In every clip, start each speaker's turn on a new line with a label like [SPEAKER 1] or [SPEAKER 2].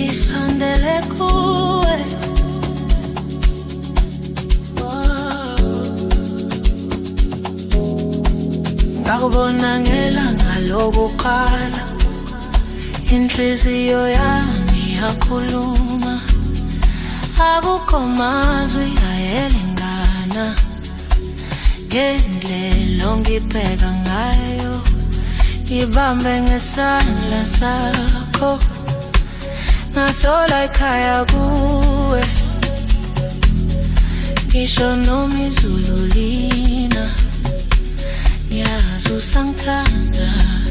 [SPEAKER 1] ngisondele kuwe. Ngakubona ngelanga lokuqala, inhliziyo yami yakhuluma. Akukho mazwi ayelingana ngendlela ongibheka ngayo. Ngibambe ngesandla sakho, ngathola ikhaya kuwe. Ngisho noma izulu lina, ngiyazi usangithanda.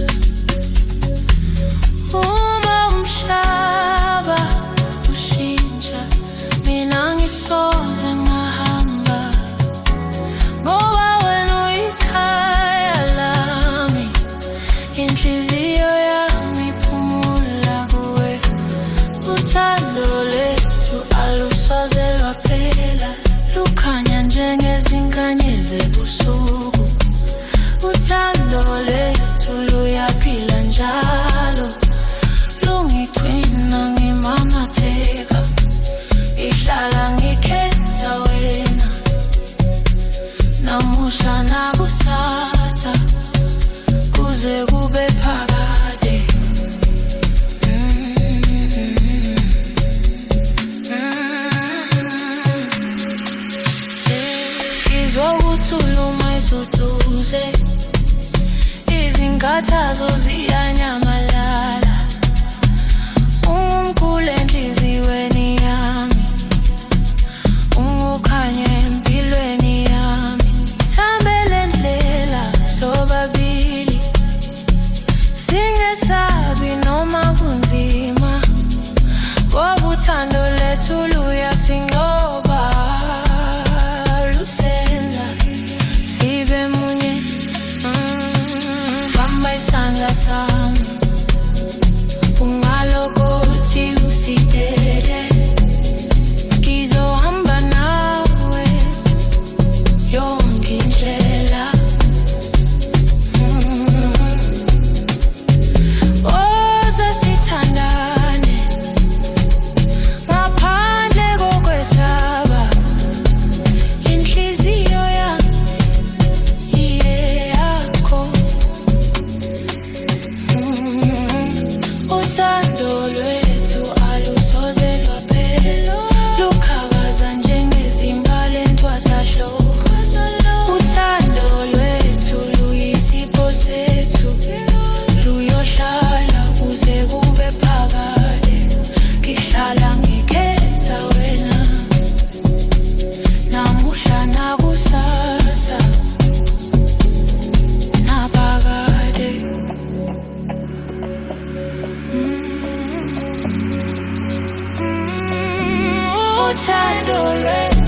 [SPEAKER 1] Uma umhlaba ushintsha, mina ngisoze ngahamba, ngoba wena uyikhaya lami. Inhliziyo yami iphumula kuwe. Uthando lethu alusoze lwaphela, lukhanya njengezinkanyezi ebusuku. Uthando lethu luyaphila njalo, lungithwina ngimamatheka. Ngihlala ngikhetha wena, namuhla nakusasa, kuze kube phakade. Ngizokuthuluma isuduze, izinkathazo ziyanyamalala. Ungumkhulu enhliziyweni yami, ungukhanya empilweni yami. Sihambele ndlela sobabili, singesabi noma kunzima, ngoba uthando lethu luyasinqoba. Lusenza sibe munye. Bamba isandla sami, ungalokothi usidede. Ngizohamba nawe yonke indlela. Oze sithandane ngaphandle kokwesaba. Inhliziyo yami iyeyakho. Uthando lwethu alusoze lwaphela, luqhakaza njengezimbali entwasahlobo. Uthando lwethu luyisipho sethu, luyohlala kuze kube phakade. Ngihlala ngikhetha wena, namuhla nakusasa, naphakade. Uthando lwethu